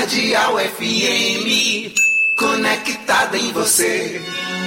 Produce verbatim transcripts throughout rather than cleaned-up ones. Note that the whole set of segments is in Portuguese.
Cardeal F M, conectada em você.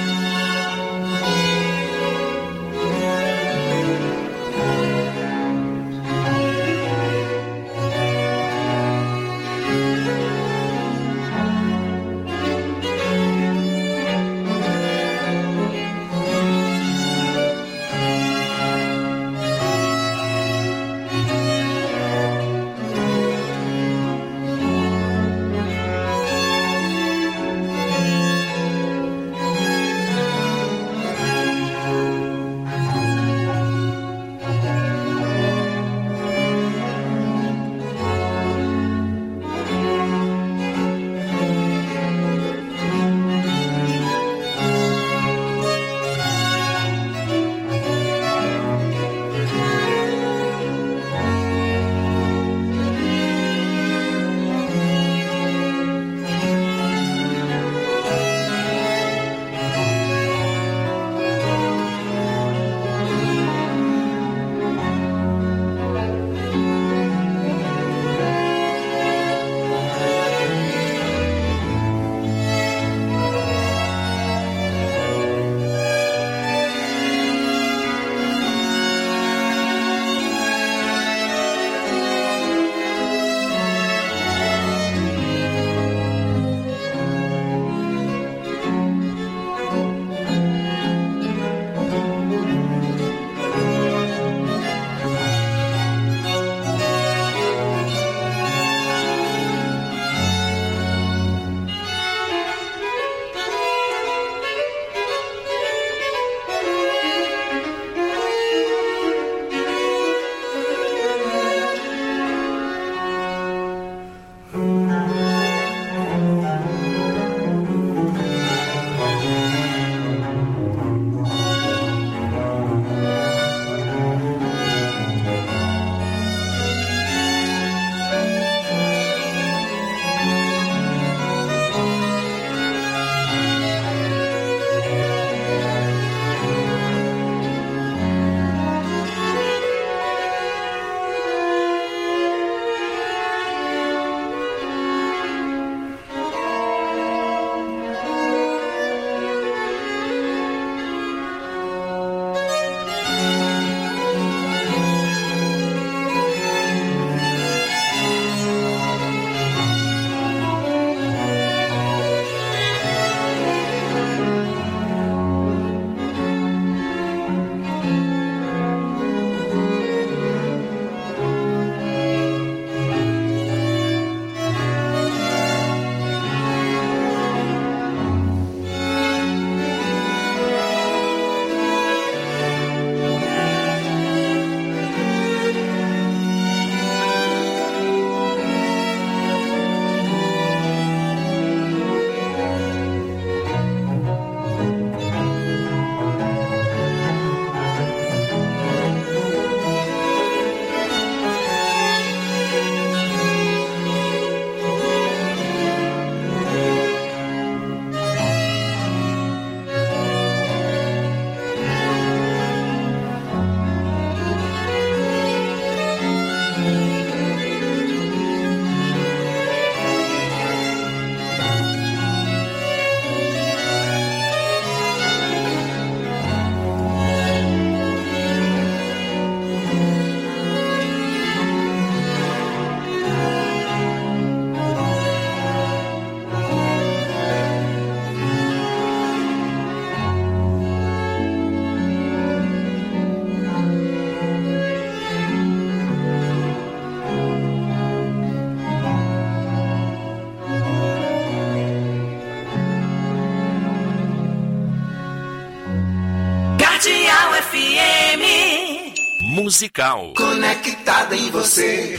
Musical. Conectada em você.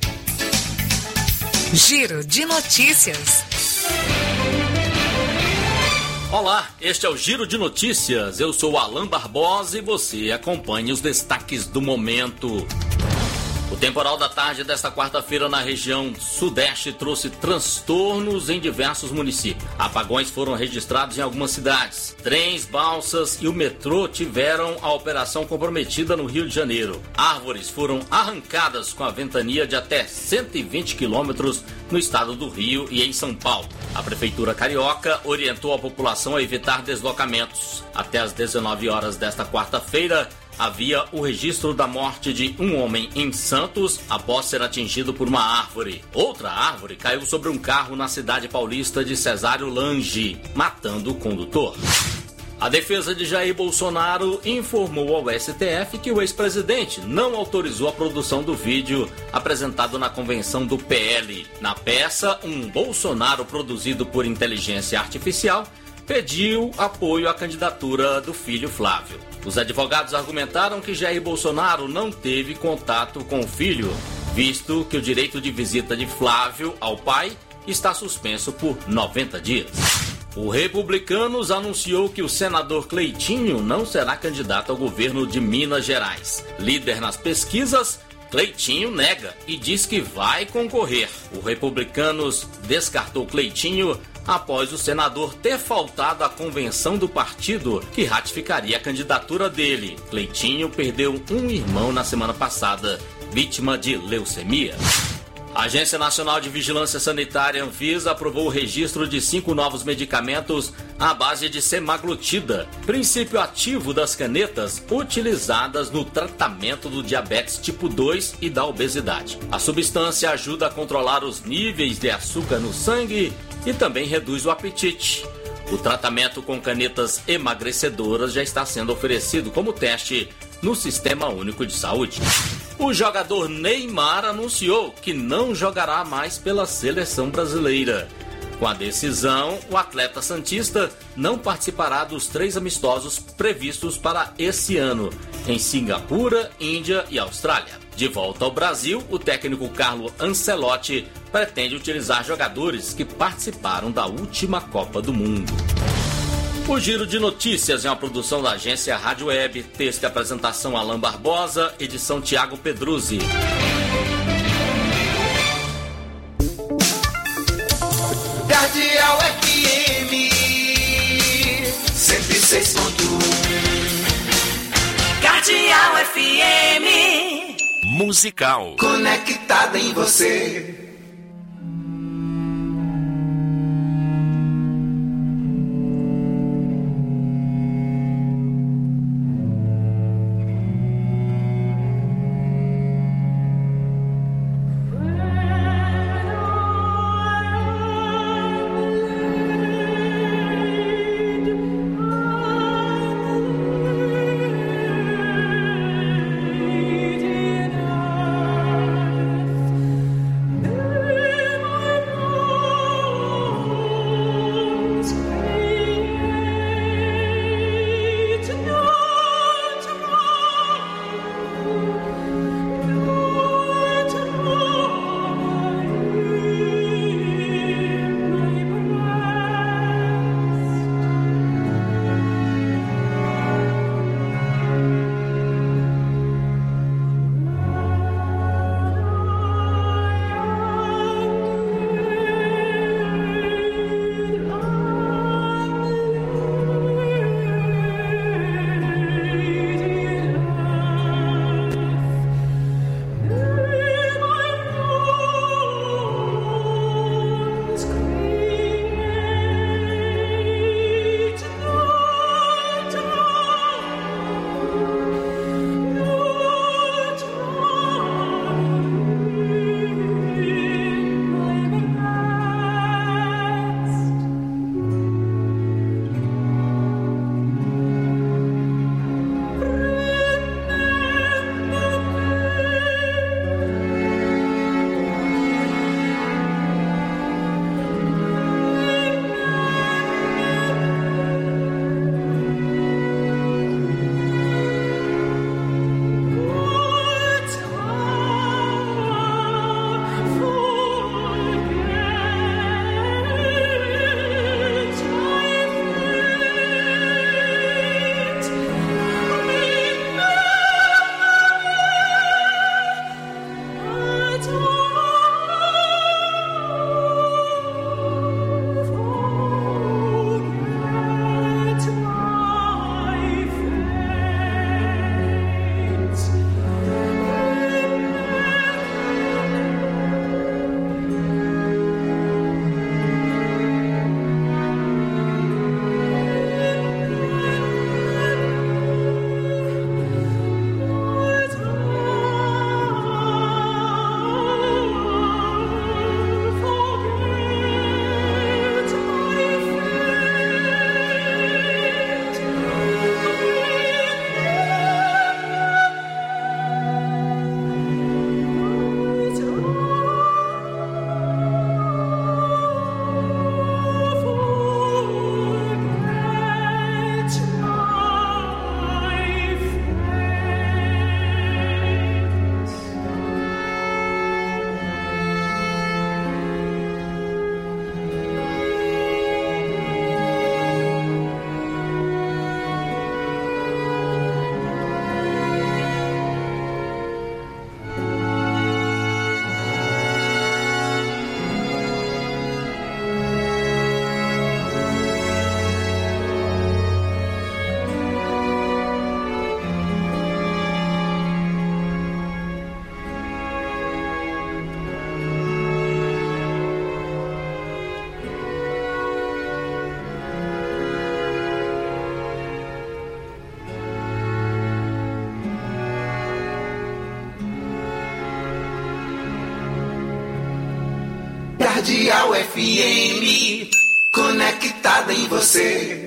Giro de notícias. Olá, este é o Giro de Notícias. Eu sou Alain Barbosa e você acompanha os destaques do momento. O temporal da tarde desta quarta-feira na região sudeste trouxe transtornos em diversos municípios. Apagões foram registrados em algumas cidades. Trens, balsas e o metrô tiveram a operação comprometida no Rio de Janeiro. Árvores foram arrancadas com a ventania de até cento e vinte quilômetros no estado do Rio e em São Paulo. A Prefeitura Carioca orientou a população a evitar deslocamentos. Até às dezenove horas desta quarta-feira, havia o registro da morte de um homem em Santos após ser atingido por uma árvore. Outra árvore caiu sobre um carro na cidade paulista de Cesário Lange, matando o condutor. A defesa de Jair Bolsonaro informou ao S T F que o ex-presidente não autorizou a produção do vídeo apresentado na convenção do P L. Na peça, um Bolsonaro produzido por inteligência artificial pediu apoio à candidatura do filho Flávio. Os advogados argumentaram que Jair Bolsonaro não teve contato com o filho, visto que o direito de visita de Flávio ao pai está suspenso por noventa dias. O Republicanos anunciou que o senador Cleitinho não será candidato ao governo de Minas Gerais. Líder nas pesquisas, Cleitinho nega e diz que vai concorrer. O Republicanos descartou Cleitinho após o senador ter faltado à convenção do partido que ratificaria a candidatura dele. Cleitinho perdeu um irmão na semana passada, vítima de leucemia. A Agência Nacional de Vigilância Sanitária, Anvisa, aprovou o registro de cinco novos medicamentos à base de semaglutida, princípio ativo das canetas utilizadas no tratamento do diabetes tipo dois e da obesidade. A substância ajuda a controlar os níveis de açúcar no sangue e também reduz o apetite. O tratamento com canetas emagrecedoras já está sendo oferecido como teste no Sistema Único de Saúde. O jogador Neymar anunciou que não jogará mais pela seleção brasileira. Com a decisão, o atleta santista não participará dos três amistosos previstos para esse ano, em Singapura, Índia e Austrália. De volta ao Brasil, o técnico Carlo Ancelotti pretende utilizar jogadores que participaram da última Copa do Mundo. O Giro de Notícias é uma produção da agência Rádio Web, texto e apresentação Alain Barbosa, edição Tiago Pedruzzi. Cardeal F M cento e seis ponto um. Cardeal F M Musical. Conectada em você. Thank you. Radial F M, conectada em você.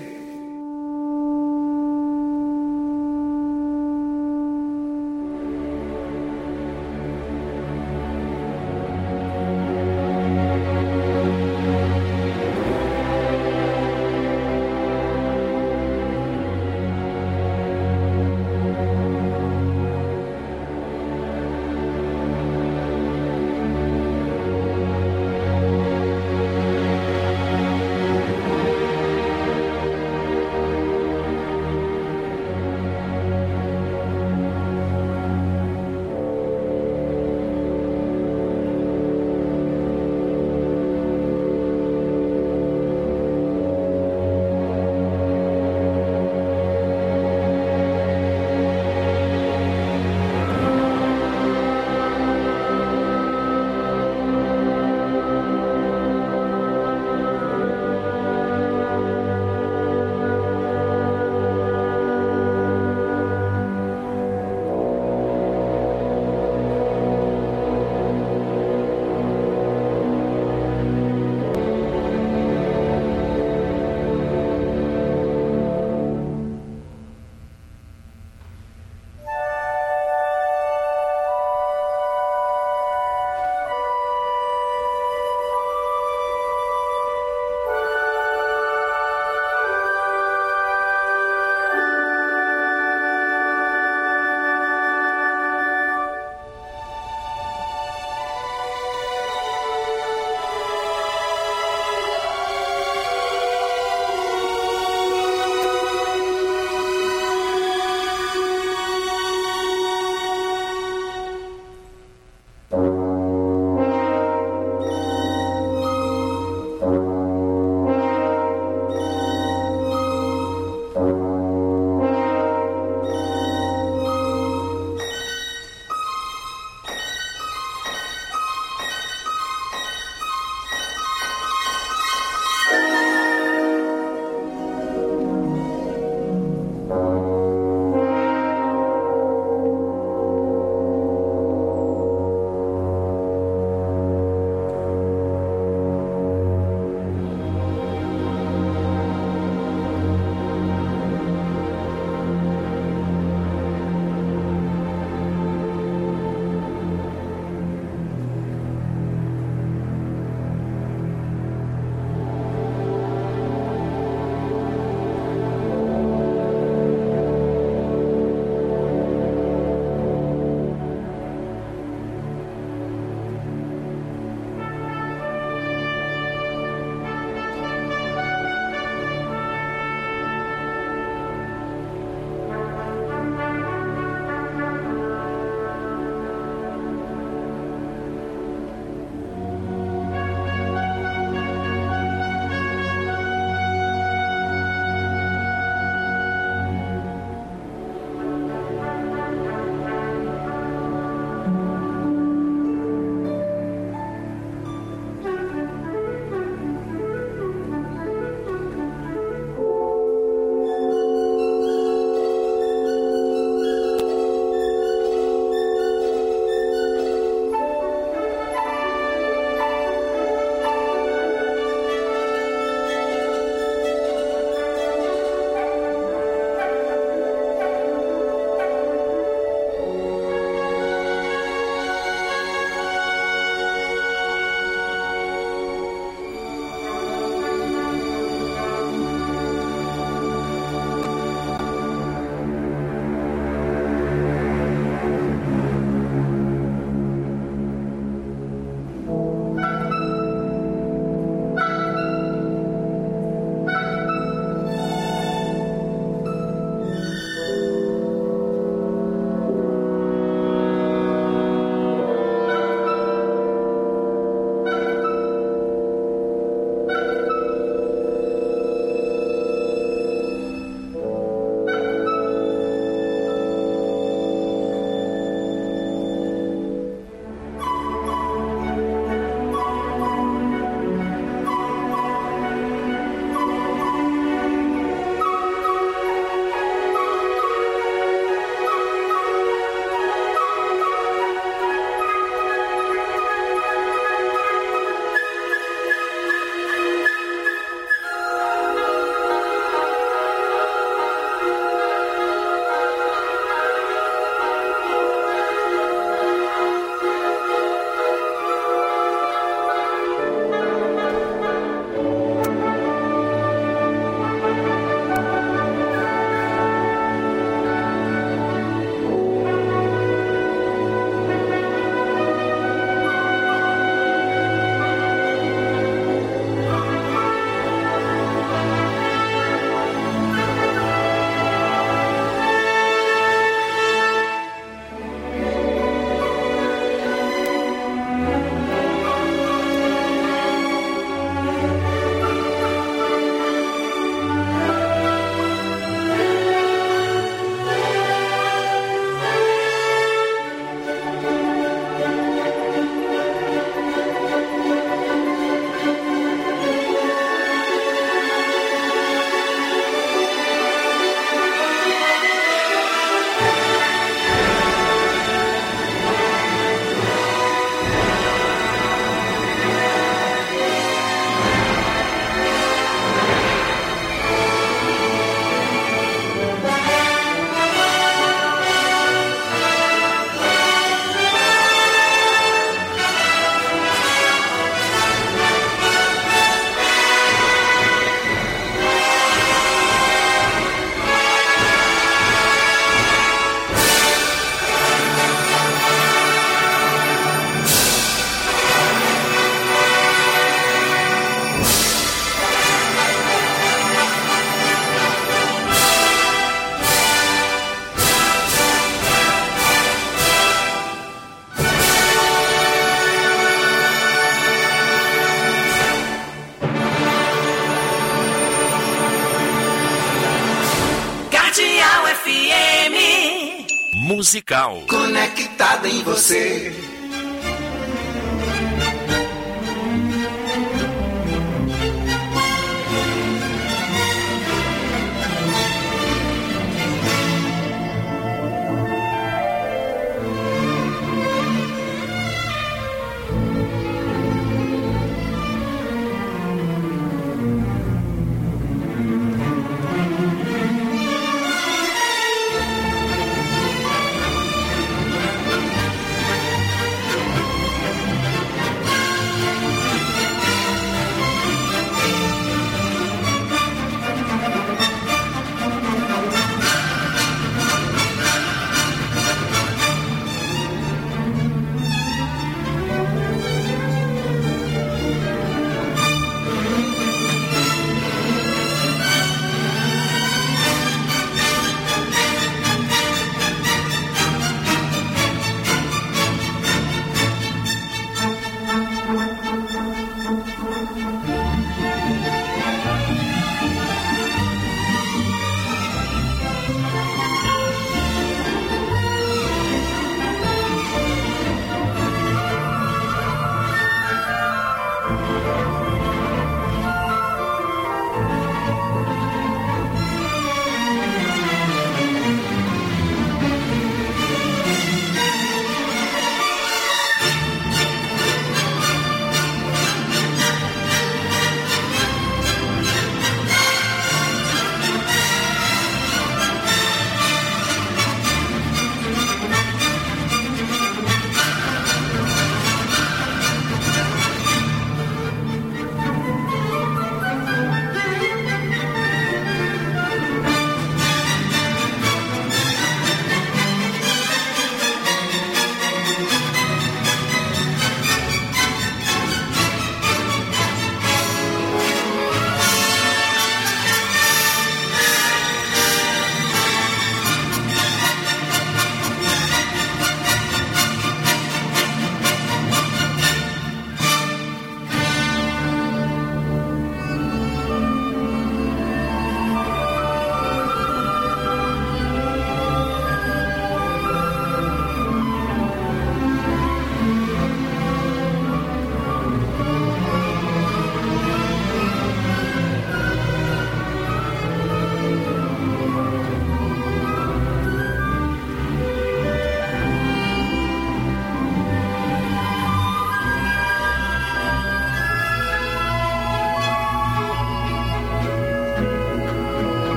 musical. Conectada em você.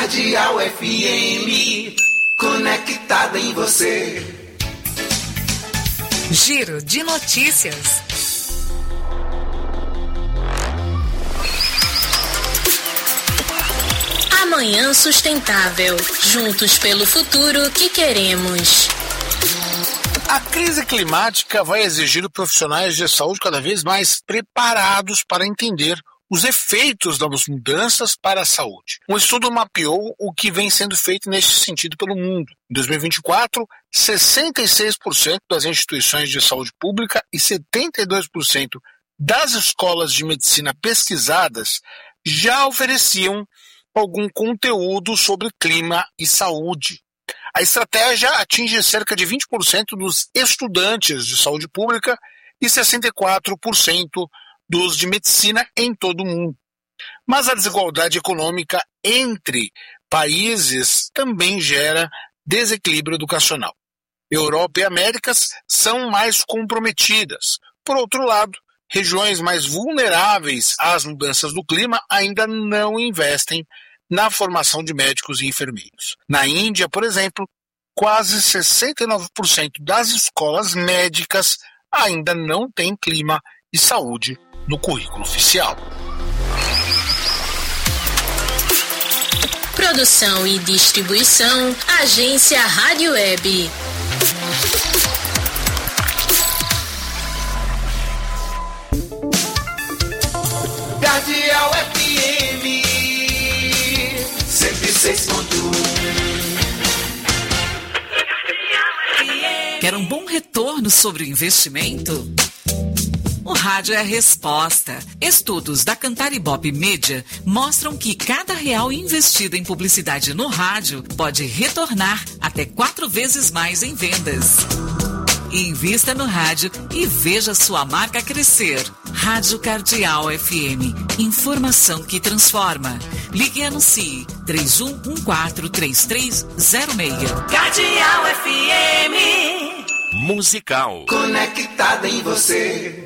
Cardeal F M, conectada em você. Giro de notícias. Amanhã Sustentável. Juntos pelo futuro que queremos. A crise climática vai exigir profissionais de saúde cada vez mais preparados para entender os efeitos das mudanças para a saúde. Um estudo mapeou o que vem sendo feito neste sentido pelo mundo. Em dois mil e vinte e quatro, sessenta e seis por cento das instituições de saúde pública e setenta e dois por cento das escolas de medicina pesquisadas já ofereciam algum conteúdo sobre clima e saúde. A estratégia atinge cerca de vinte por cento dos estudantes de saúde pública e sessenta e quatro por cento dos de medicina em todo o mundo. Mas a desigualdade econômica entre países também gera desequilíbrio educacional. Europa e Américas são mais comprometidas. Por outro lado, regiões mais vulneráveis às mudanças do clima ainda não investem na formação de médicos e enfermeiros. Na Índia, por exemplo, quase sessenta e nove por cento das escolas médicas ainda não têm clima e saúde no currículo oficial. Produção e distribuição, Agência Rádio Web. Cardeal F M cento e seis ponto um. Quer um bom retorno sobre o investimento? O rádio é a resposta. Estudos da Cantar Ibope Media mostram que cada real investido em publicidade no rádio pode retornar até quatro vezes mais em vendas. Invista no rádio e veja sua marca crescer. Rádio Cardeal F M. Informação que transforma. Ligue e anuncie três um um quatro três três zero seis. Cardeal F M. Musical. Conectada em você.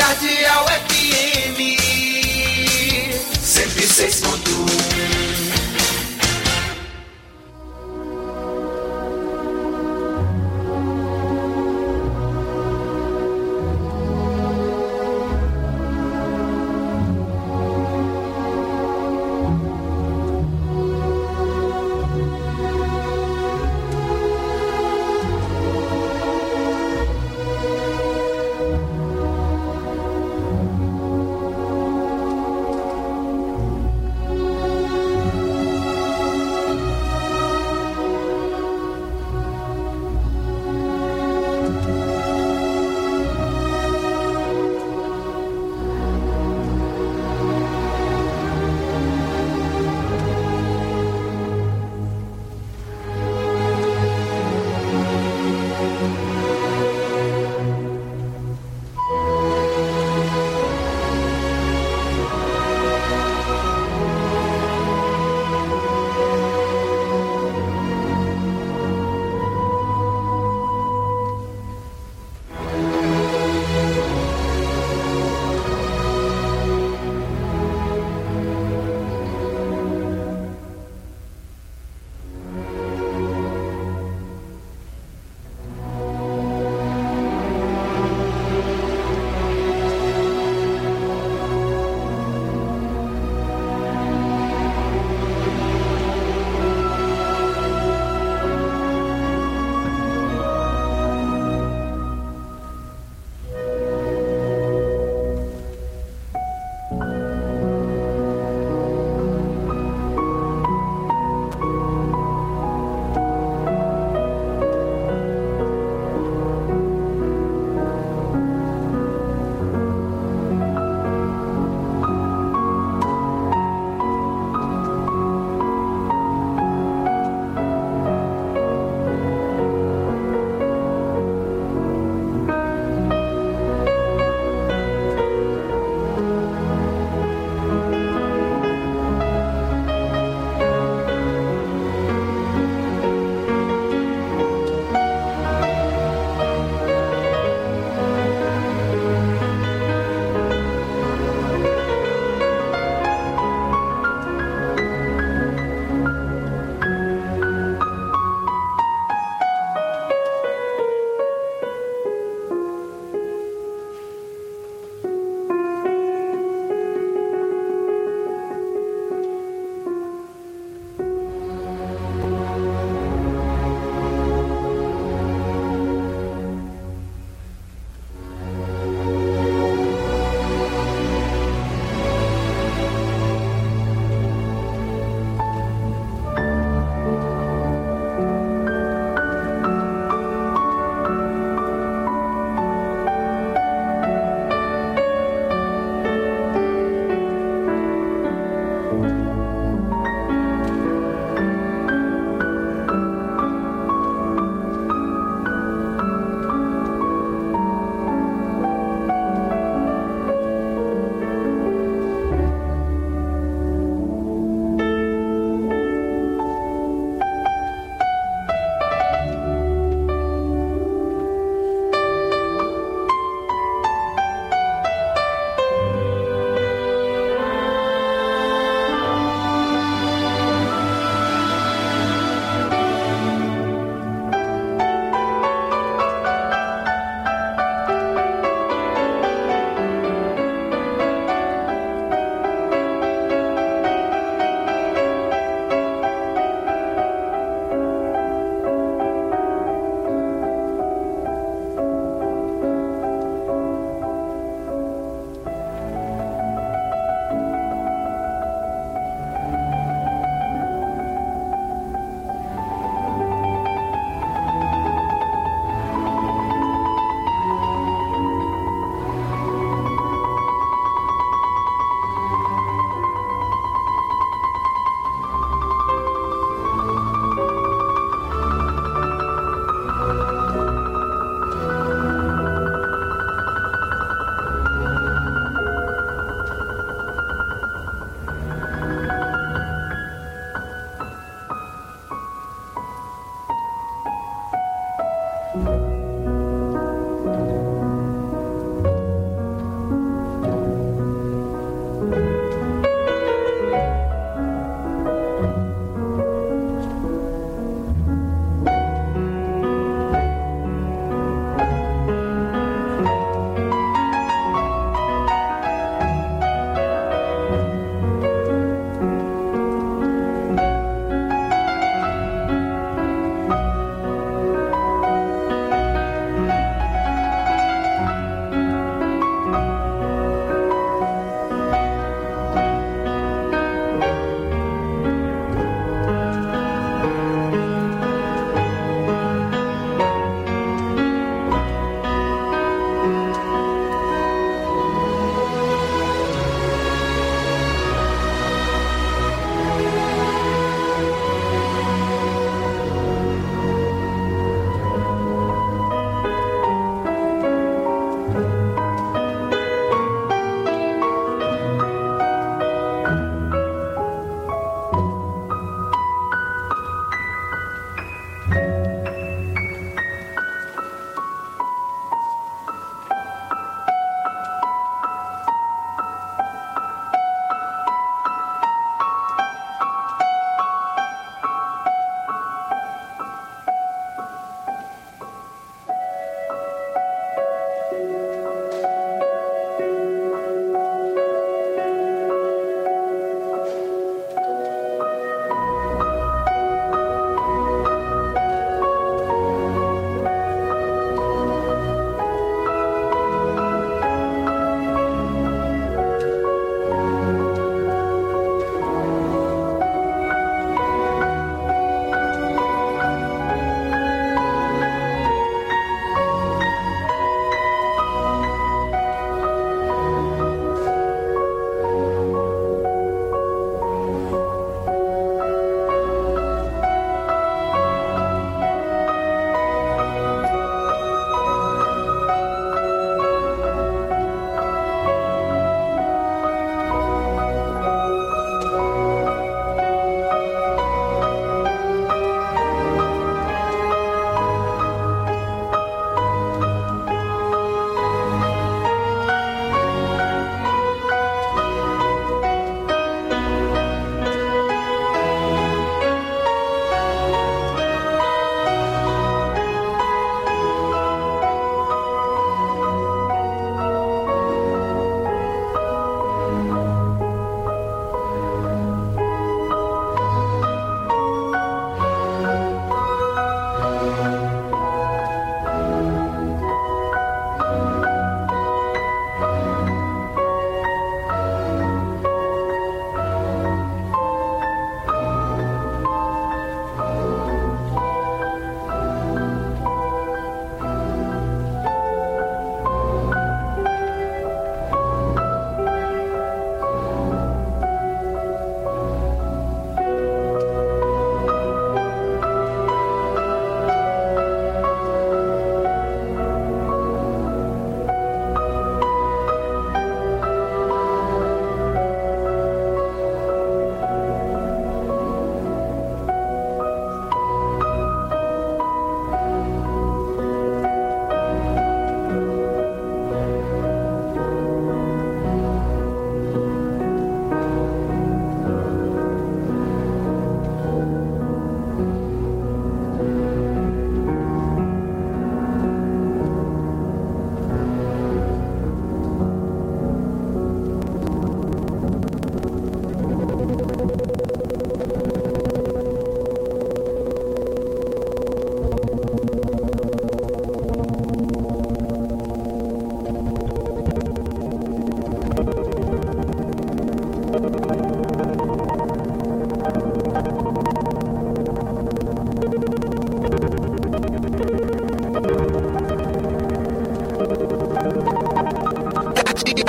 Cardeal F M cento e seis ponto um.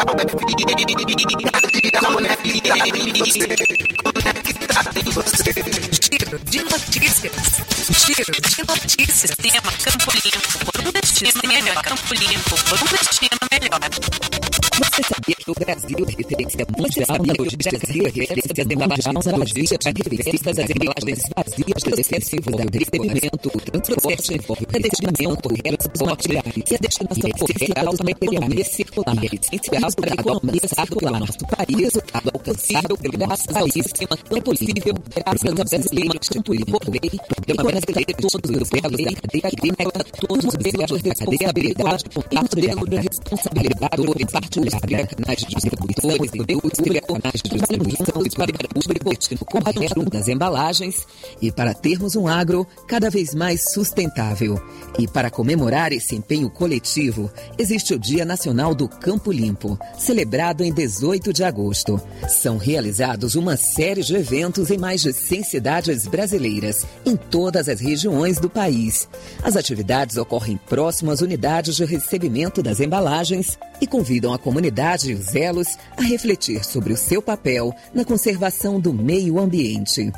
Giro de notícias. Giro de notícias. Tema Campo Limpo por um destino melhor. Campo Limpo por um destino melhor. Você sabia que o Brasil é referência mundial e hoje o Brasil é referência mundial nas revistas das embalagens vazias do excessivo do recebimento, o transporte, o destinamento, o transporte e a destinação oficial do material circular essencial para atualizar o nosso país, o dado alcançado graças ao sistema é possível graças ao brasileiro instituído por lei, programa brasileiro de todos os elos da cadeia agrícola, todos os elos da cadeia habilidade, e modelo de responsabilidade partilhada nas distribuições, indústria, nas distribuições para o público, destino correto das embalagens e para termos um agro cada vez mais sustentável. E para comemorar esse empenho coletivo, existe o Dia Nacional do Campo Limpo, celebrado em dezoito de agosto. São realizados uma série de eventos em mais de cem cidades brasileiras, em todas as regiões do país. As atividades ocorrem próximo às unidades de recebimento das embalagens e convidam a comunidade e os elos a refletir sobre o seu papel na conservação do meio ambiente.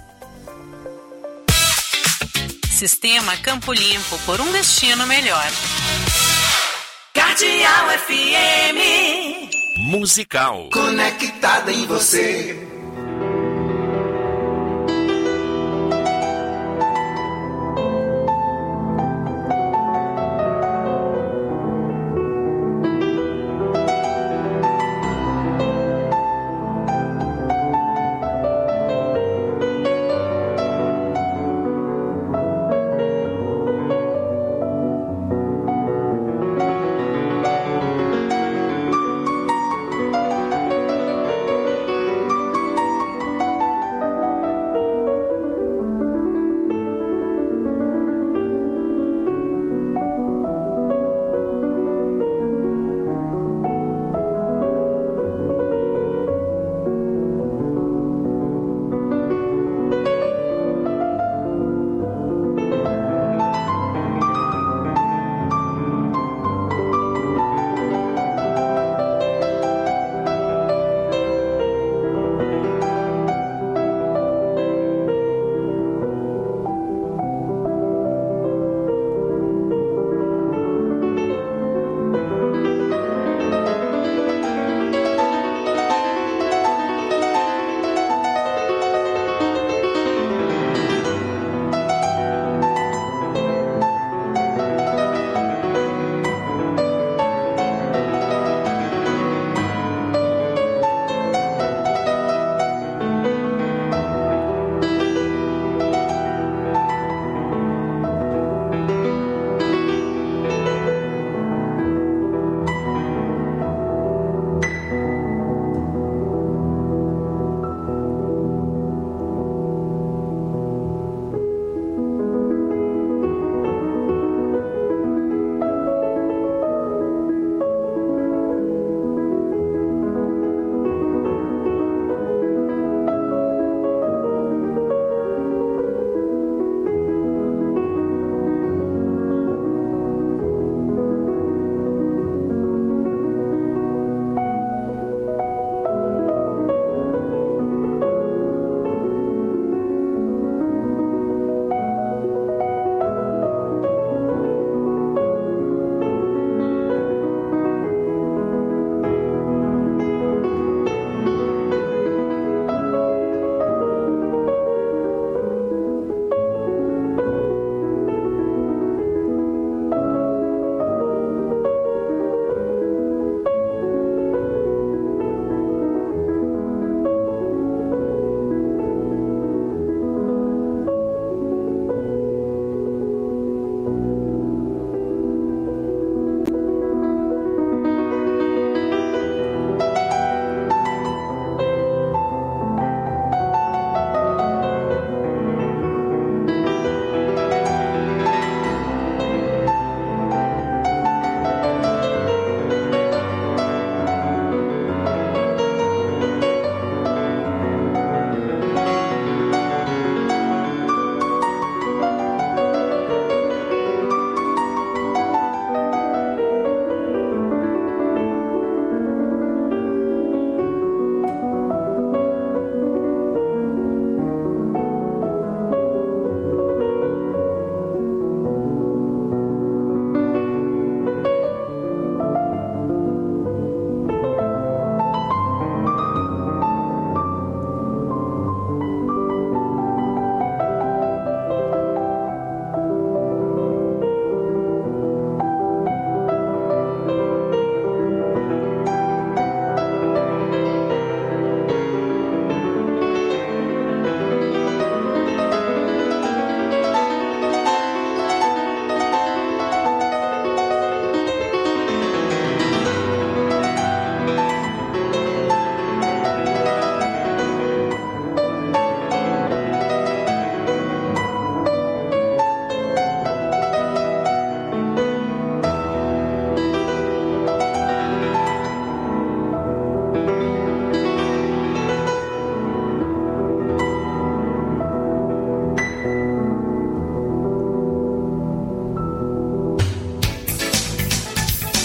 Sistema Campo Limpo por um destino melhor. Cardeal F M. Musical. Conectada em você.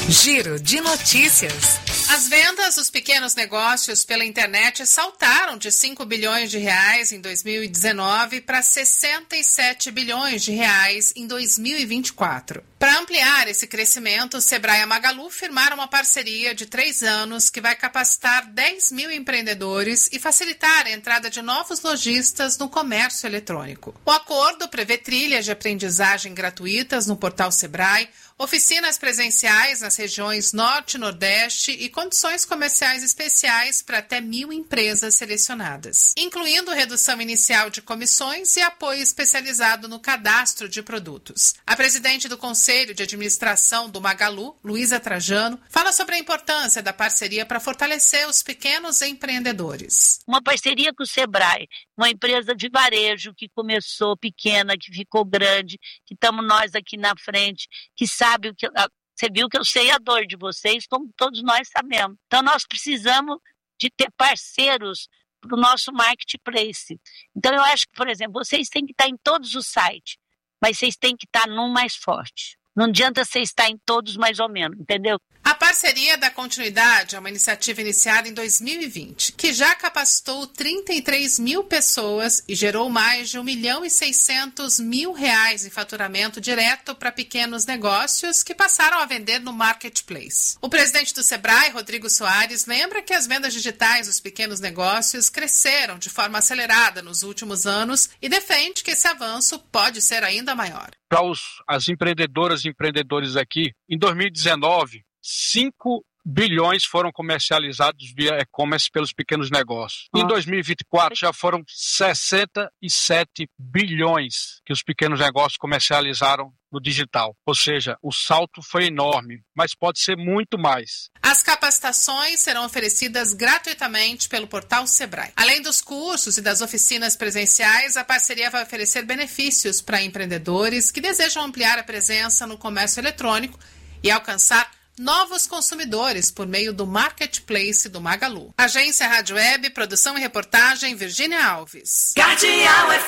Giro de notícias. As vendas dos pequenos negócios pela internet saltaram de cinco bilhões de reais em dois mil e dezenove para sessenta e sete bilhões de reais em dois mil e vinte e quatro. Para ampliar esse crescimento, o Sebrae e a Magalu firmaram uma parceria de três anos que vai capacitar dez mil empreendedores e facilitar a entrada de novos lojistas no comércio eletrônico. O acordo prevê trilhas de aprendizagem gratuitas no portal Sebrae, oficinas presenciais nas regiões Norte e Nordeste e condições comerciais especiais para até mil empresas selecionadas, incluindo redução inicial de comissões e apoio especializado no cadastro de produtos. A presidente do Conselho de Administração do Magalu, Luísa Trajano, fala sobre a importância da parceria para fortalecer os pequenos empreendedores. Uma parceria com o Sebrae, uma empresa de varejo que começou pequena, que ficou grande, que estamos nós aqui na frente, que sabe o que... Você viu que eu sei a dor de vocês, como todos nós sabemos. Então, nós precisamos de ter parceiros para o nosso marketplace. Então, eu acho que, por exemplo, vocês têm que estar em todos os sites, mas vocês têm que estar num mais forte. Não adianta você estar em todos mais ou menos, entendeu? A parceria dá continuidade a uma iniciativa iniciada em dois mil e vinte, que já capacitou trinta e três mil pessoas e gerou mais de um milhão e seiscentos mil reais em faturamento direto para pequenos negócios que passaram a vender no marketplace. O presidente do Sebrae, Rodrigo Soares, lembra que as vendas digitais dos pequenos negócios cresceram de forma acelerada nos últimos anos e defende que esse avanço pode ser ainda maior. Para os, as empreendedoras e empreendedores aqui, em dois mil e dezenove, cinco bilhões foram comercializados via e-commerce pelos pequenos negócios. Ah. Em dois mil e vinte e quatro, já foram sessenta e sete bilhões que os pequenos negócios comercializaram no digital. Ou seja, o salto foi enorme, mas pode ser muito mais. As capacitações serão oferecidas gratuitamente pelo portal Sebrae. Além dos cursos e das oficinas presenciais, a parceria vai oferecer benefícios para empreendedores que desejam ampliar a presença no comércio eletrônico e alcançar novos consumidores por meio do marketplace do Magalu. Agência Rádio Web, produção e reportagem Virgínia Alves. Cardeal F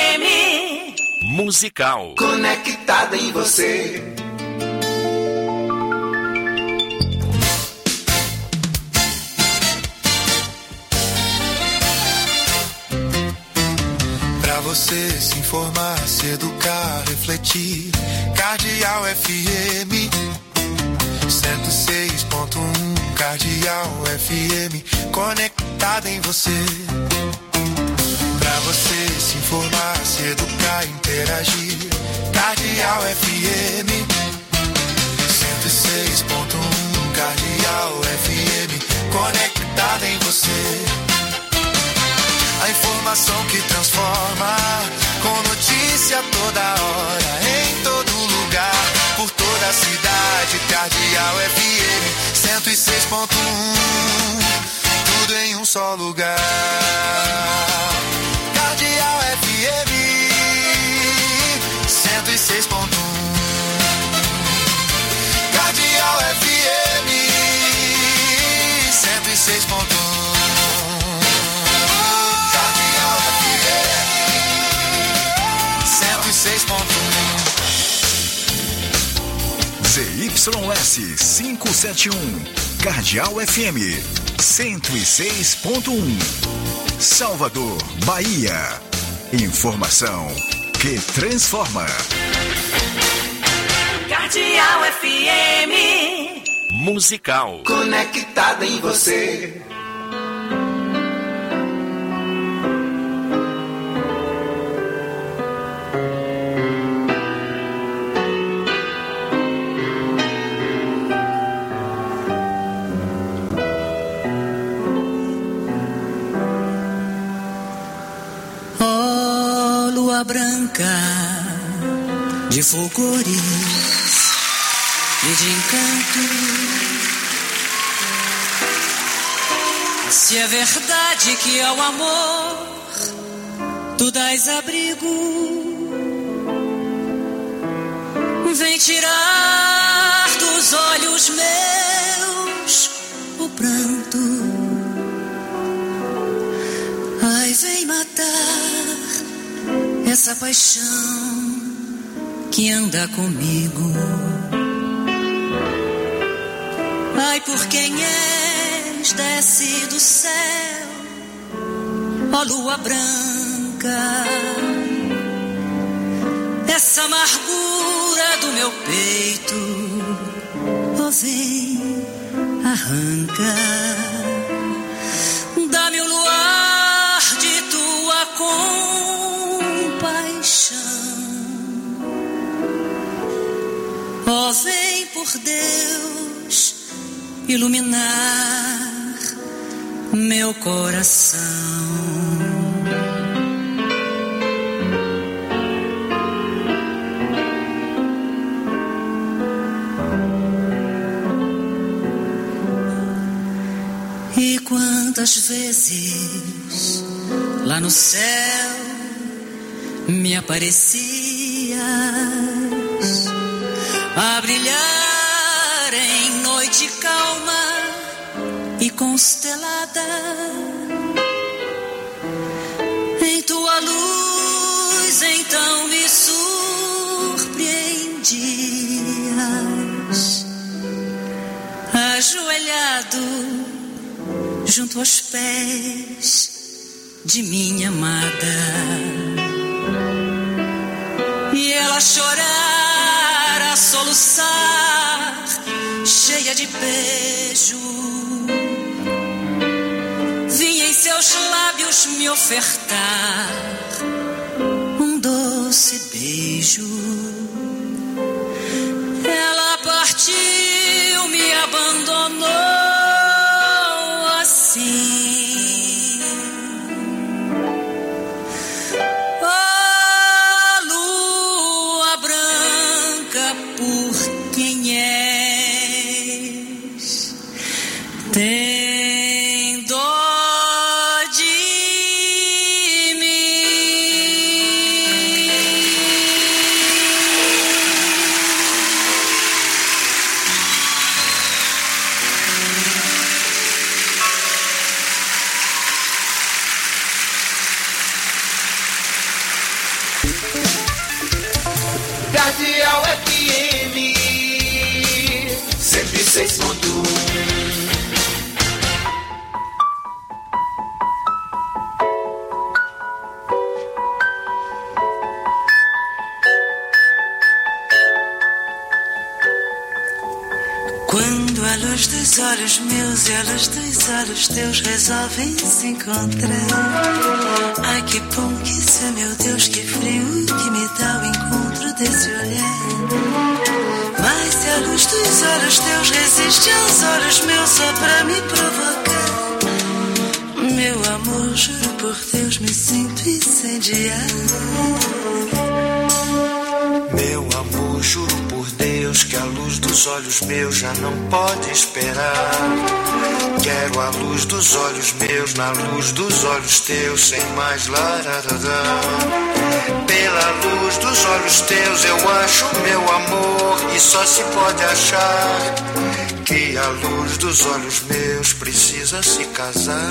M Musical. Conectada em você. Pra você se informar, se educar, refletir. Cardeal F M cento e seis ponto um, Cardeal F M, conectada em você. Pra você se informar, se educar, interagir. Cardeal F M cento e seis ponto um, Cardeal F M, conectada em você. A informação que transforma, com notícia toda hora, em todo lugar, por toda a cidade. Cardeal F M cento e seis ponto um, tudo em um só lugar. Cardeal F M cento e seis ponto um, Cardeal F M cento e seis ponto um, Cardeal F M cento e seis ponto um. Z Y S quinhentos e setenta e um, Cardeal F M cento e seis ponto um, Salvador, Bahia. Informação que transforma. Cardeal F M Musical. Conectada em você. Branca de fulgores e de encanto. Se é verdade que ao amor tu dás abrigo, vem tirar dos olhos meus o pranto. Ai, vem matar essa paixão que anda comigo. por quem és, desce do céu, ó lua branca. Essa amargura do meu peito, ó vem, arranca. Dá-me o luar de tua compaixão. Ó vem por Deus iluminar meu coração. E quantas vezes lá no céu me aparecias a brilhar em noite calma e constelada. Em tua luz então me surpreendias, ajoelhado junto aos pés de minha amada, e ela chorar, a soluçar, cheia de beijo, vinha em seus lábios me ofertar um doce beijo. Ela partiu, me abandonou assim. Oh, lua branca, por quem és, tem dó de mim. Cardeal F M cento e seis ponto um. Quando a luz dos olhos meus e a luz dos olhos teus resolvem se encontrar, ai que bom que isso é, meu Deus, que frio que me dá o encontro desse olhar. Mas se a luz dos olhos teus resiste aos olhos meus só pra me provocar, meu amor, juro por Deus, me sinto incendiar. Meu amor, juro por Deus que a luz dos olhos meus já não pode esperar. Quero a luz dos olhos meus na luz dos olhos teus, sem mais lararará. Pela luz dos olhos teus eu acho meu amor, e só se pode achar que a luz dos olhos meus precisa se casar.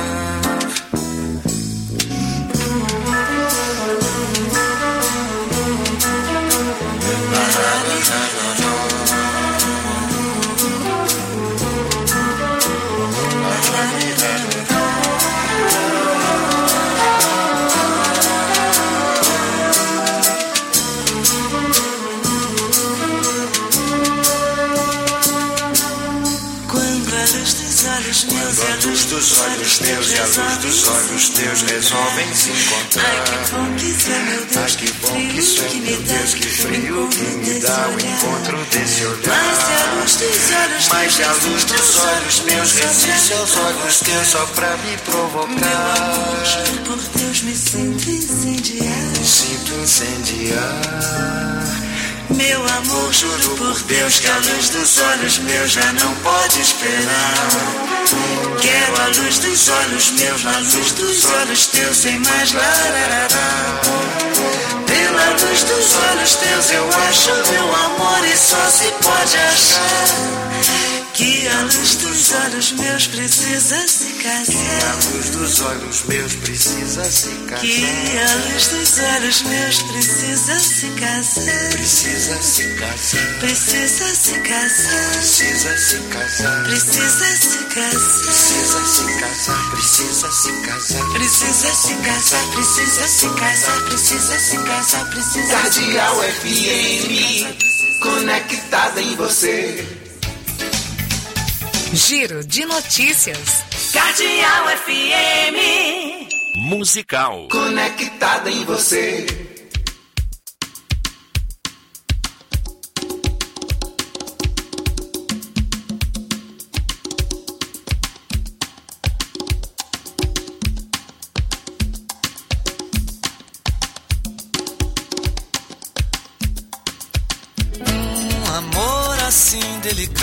Quando a luz dos olhos meus e a luz dos olhos teus resolvem se encontrar, ai que bom que isso é, meu Deus, ai, que bom que isso é, meu Deus, que frio que me dá o encontro desse olhar. Mas se a luz dos olhos, mas se a luz dos olhos meus resiste aos olhos teus só pra me provocar, meu amor, juro por Deus, me sinto incendiar, me sinto incendiar. Meu amor, juro por Deus que a luz dos olhos meus já não pode esperar. Quero a luz dos olhos meus na luz dos olhos teus, sem mais lararará. Pela luz dos olhos teus eu acho meu amor, e só se pode achar que a luz dos olhos meus precisa se casar. Que a luz dos olhos meus precisa se casar. Que a luz dos olhos meus precisa se casar. Precisa se casar. Precisa se casar. Precisa se casar. Precisa se casar. Precisa se casar. Precisa se casar. Precisa se casar. Precisa se casar. Precisa se casar. Precisa. Cardeal F M, conectada em você. Giro de notícias. Cardeal F M. Musical. Conectada em você. Um amor assim delicado